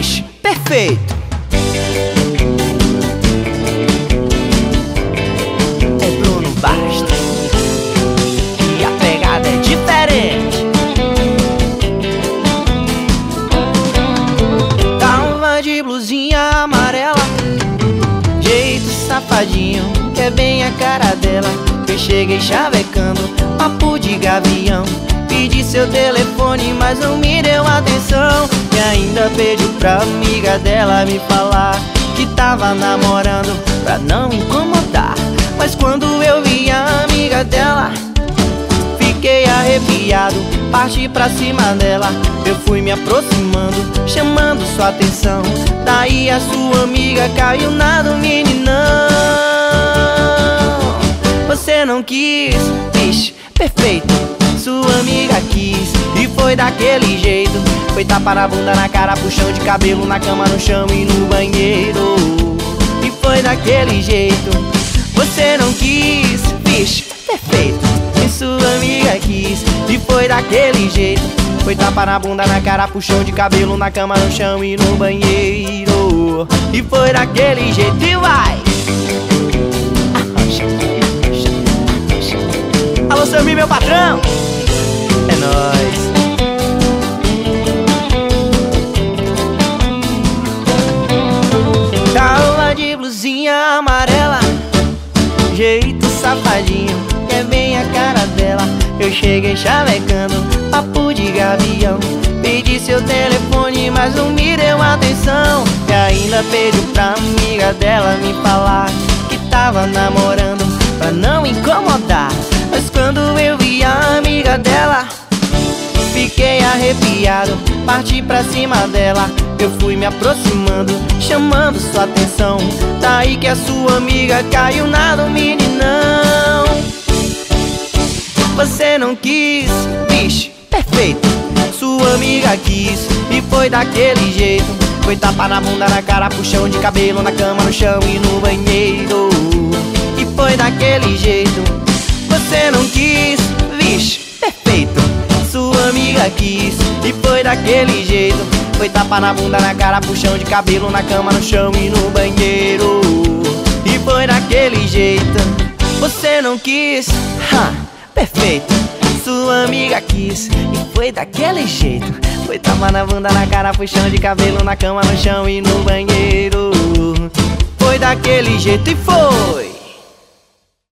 bicho, perfeito. É Bruno Bastos e a pegada é diferente. Tava de blusinha amarela, jeito safadinho, que é bem a cara dela. Eu cheguei chavecando, papo de gavião. Pedi seu telefone, mas não me deu atenção. E ainda pediu pra amiga dela me falar que tava namorando, pra não incomodar. Mas quando eu vi a amiga dela, fiquei arrepiado, parti pra cima dela. Eu fui me aproximando, chamando sua atenção. Daí a sua amiga caiu na do meninão. Você não quis, bicho, perfeito. Sua amiga quis e foi daquele jeito. Foi tapa na bunda, na cara, puxão de cabelo, na cama, no chão e no banheiro. E foi daquele jeito. Você não quis, bicho, perfeito. E sua amiga quis e foi daquele jeito. Foi tapa na bunda, na cara, puxão de cabelo, na cama, no chão e no banheiro. E foi daquele jeito e vai. Alô, Samir, meu patrão. É nóis. Tava de blusinha amarela, jeito safadinho, que é bem a cara dela. Eu cheguei chavecando, papo de gavião. Pedi seu telefone, mas não me deu atenção. E ainda pediu pra amiga dela me falar que tava namorando, pra não incomodar. Mas quando eu vi a amiga dela, fiquei arrepiado, parti pra cima dela. Eu fui me aproximando, chamando sua atenção. Daí que a sua amiga caiu na do meninão. Você não quis, bicho, perfeito. Sua amiga quis e foi daquele jeito. Foi tapa na bunda, na cara, puxão de cabelo, na cama, no chão e no banheiro. E foi daquele jeito. Você não quis, bicho, perfeito. Sua amiga quis e foi daquele jeito. Foi tapa na bunda, na cara, puxão de cabelo, na cama, no chão e no banheiro. E foi daquele jeito. Você não quis, perfeito. Sua amiga quis e foi daquele jeito. Foi tapa na bunda, na cara, puxão de cabelo, na cama, no chão e no banheiro. Foi daquele jeito e foi.